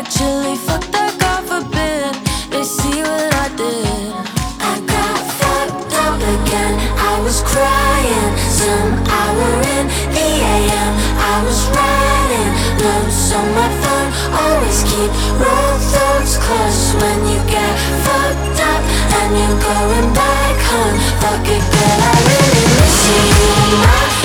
Actually, fuck that, God forbid they see what I did. I got fucked up again. I was crying some hour in the AM. I was writing notes on my phone. Always keep roll throats close when you get fucked up and you're going back home. Fuck it, girl, I really miss you.